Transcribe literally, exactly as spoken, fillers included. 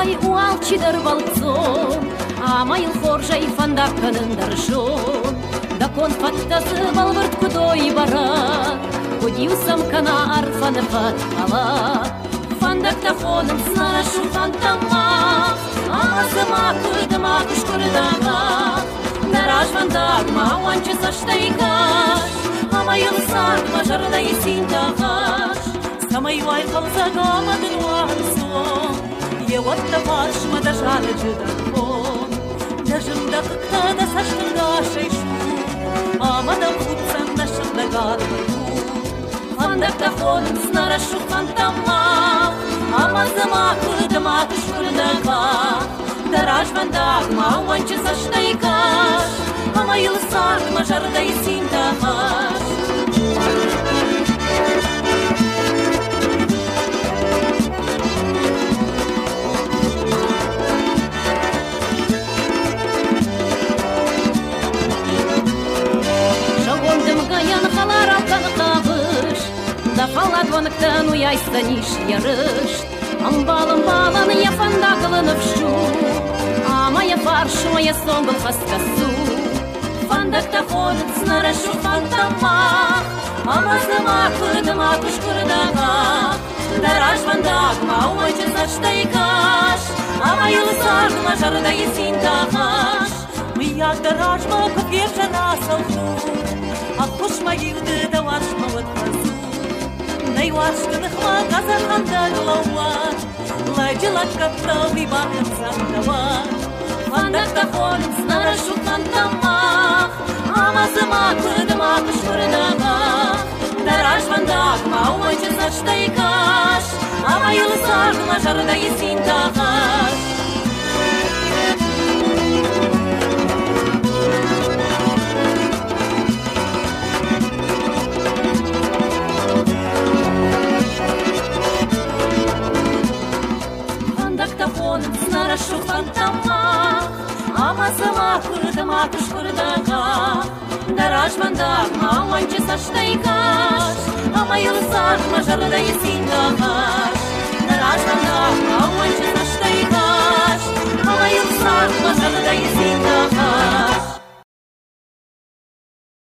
Ай, уалчидыр балцон, амайыл хоржай фандак канындаршон. Да кон фаттасы балвырт кудой бара, Кодиусам кана арфаны фатала. Фандак тахоным снашу фантама, Азыма кудыма кушкурдага. Дараж фандак мауанчы саштайгаш, Амайыл сарма жардай синтагаш. Самай вай қалзага мадын уансон, Еватта паршма да жары жыдакон. Дажымда қықта да саштында шайшу, Амада құтсан да шындагар бұру. Фандакта ходым снарашу фантама, Амазыма кудыма күшкүрдага. Дараж фандак мауанчы саштайгаш, Амайыл сарма жардай синтагаш. Да фалат вонктан уяйса ниш ярышт, Амбалым баланы я фандакылынып шу, Амая фаршу моя сонгыл хаскасу. Фандакта ходит снарашу фантама, Амазыма кудыма кушкурдага. Дараж фандак мауанчы саштайгаш, Амайыл сарма жардай синтагаш. Мияк дараж ма купев жана салху, Аққұшма еуді да варшма өткізу. Най варшқыны хма қазарғанда ғылауа, Лайджилат каптау и бақын сандава. Фандакта ходым снарашу фантама, Амазыма кудыма күшкүрдага. Дараж фандак мауанчы саштайгаш, Амайыл сарма жардай синтагаш. Снарашу фантама, Амазыма кудыма күшкүрдага. Дараж фандак мауанчы саштайгаш, Амайыл сарма жардай синтагаш. Дараж фандак мауанчы саштайгаш, Амайыл сарма жардай синтагаш.